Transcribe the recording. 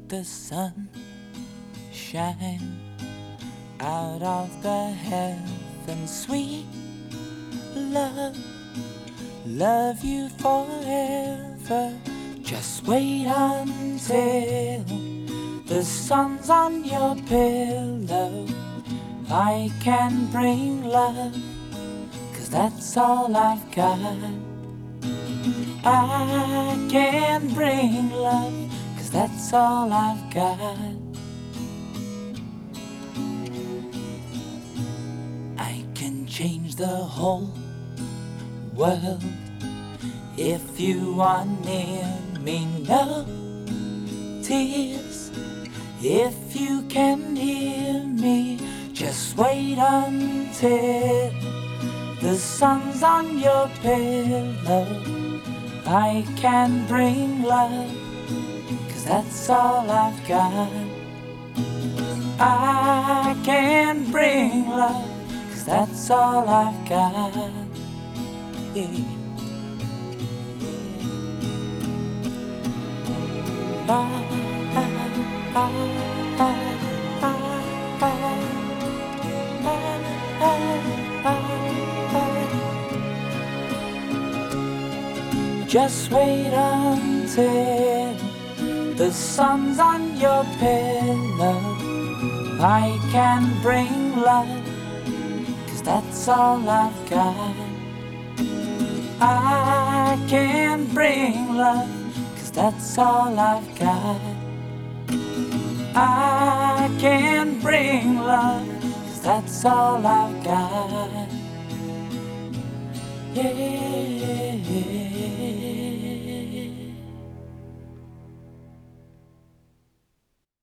the sun shine out of the heavens. Sweet love, love you forever. Just wait until the sun's on your pillow. I can bring love, 'cause that's all I've got. I can bring love, 'cause that's all I've got. I can change the whole world if you are near me. No tears if you can hear me. Just wait until the sun's on your pillow. I can bring love, 'cause that's all I've got. I can bring love, 'cause that's all I've got. Yeah. Just wait until the sun's on your pillow. I can bring love, 'cause that's all I've got. I can bring love, 'cause that's all I've got. I can bring love, 'cause that's all I've got. Yeah.